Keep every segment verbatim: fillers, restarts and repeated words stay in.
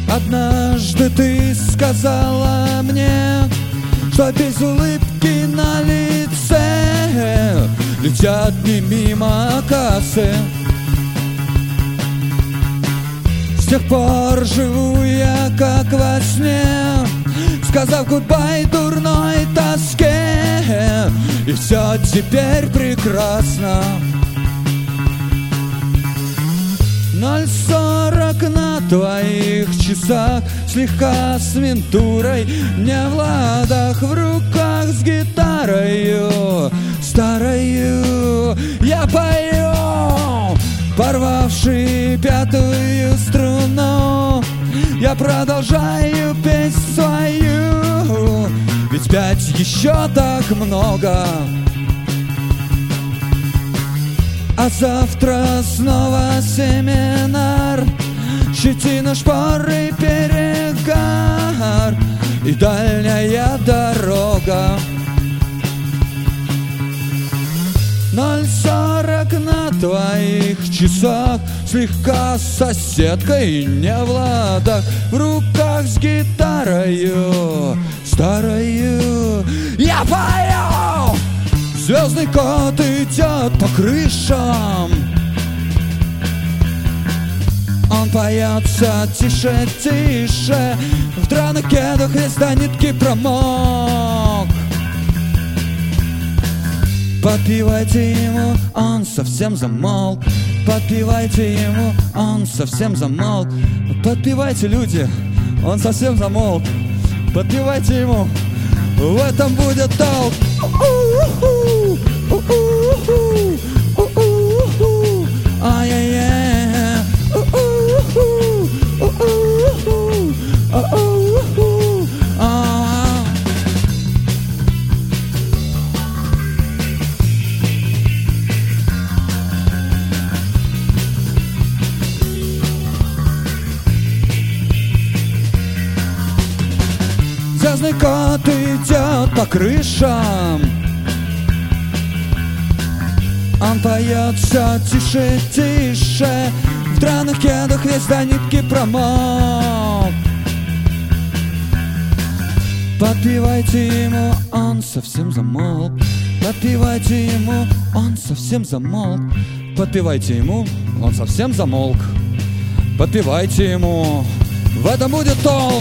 Однажды ты сказала мне, что без улыбки на лице летят не мимо кассы. С тех пор живу я как во сне, сказав гудбай дурной тоске, и все теперь прекрасно. Ноль сорок на твоих часах, слегка с ментурой, не в ладах, в руках с гитарою старою я пою, порвавший пятую струну. Я продолжаю петь свою, ведь пять еще так много. А завтра снова семинар, щетина, шпоры, перегар и дальняя дорога. Ноль сорок на твоих часах, слегка с соседкой не в ладах, в руках с гитарою старою я пою. Звездный кот идет по крышам, он поется тише, тише, в драных кедах весь до нитки промок. Подпевайте ему, он совсем замолк. Подпевайте ему, он совсем замолк. Подпевайте, люди, он совсем замолк. Подпевайте ему, в этом будет толк. Ай-яй-яй. Звездный кот идет по крышам, он поет все тише, тише, в драных кедах весь до нитки промок. Подпевайте ему, он совсем замолк. Подпевайте ему, он совсем замолк. Подпевайте ему, он совсем замолк. Подпевайте ему, в этом будет толк.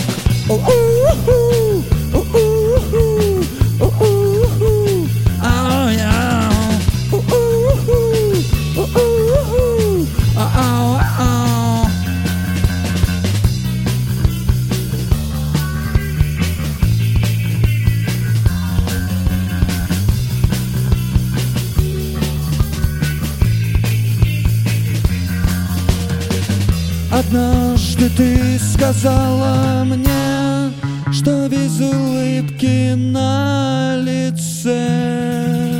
Однажды ты сказала мне, что без улыбки на лице